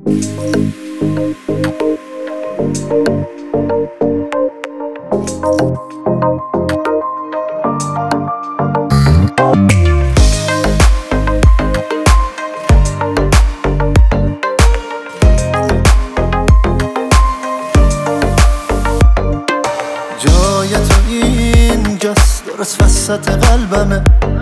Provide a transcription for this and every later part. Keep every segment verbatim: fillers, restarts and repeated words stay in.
جای تو اینجاست، درست وسط قلبمه.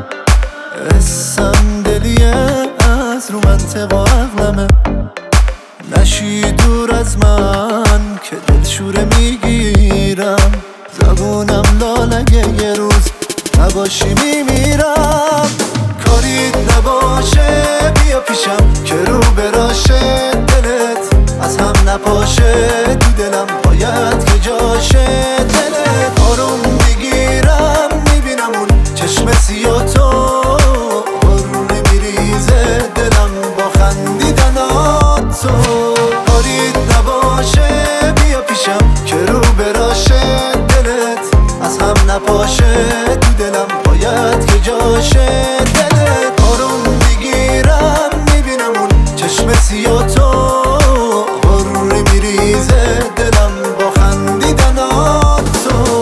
حسم دلیه از رو منطق و عقلمه. نشی دور از من که دلشوره میگیرم. زبونم لالگه یه روز نباشی میمیرم. کاریت نباشه بیا پیشم که رو براشه دلت از هم نپاشه. تو دلم باید که جاشه دلت. آروم میگیرم میبینم اون چشم سیاه تو بارونی میریزه دلم با خندیدنات تو. کاریت نباشه بیا پیشم که رو براشه دلت از هم نپاشه. تو دلم باید که جاشه دلت. آروم میگیرم میبینم اون چشم سیاه تو بارونی میریزه دلم با خندیدنات تو.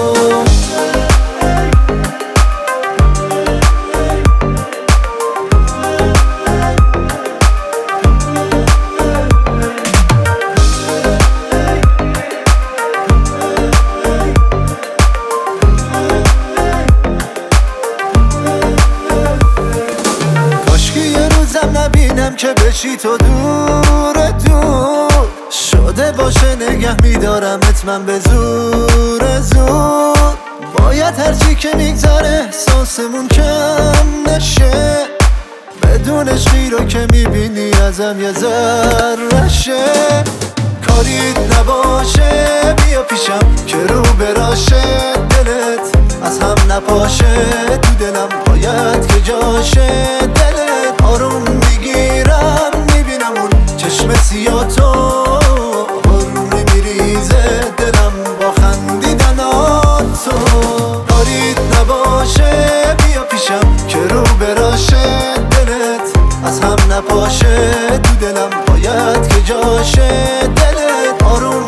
نبینم که بشی تو دور دور شده باشه نگه میدارمت من به زور زور. باید هرچی که میگذره احساسمون کم نشه. بدون عشقی رو که میبینی ازم یه ذره‌شه. کاریت نباشه بیا پیشم که رو براشه دلت از هم نپاشه. تو دلم باید که جاشه دلت. آروم میگیرم میبینم اون چشم سیاه تو بارونی میریزه دلم با خندیدنات تو. کاریت نباشه بیا پیشم که رو براشه دلت از هم نپاشه. تو دلم باید که جاشه دلت. آروم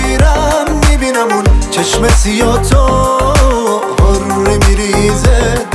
میگیرم میبینم اون چشم سیاه تو بارونی میریزه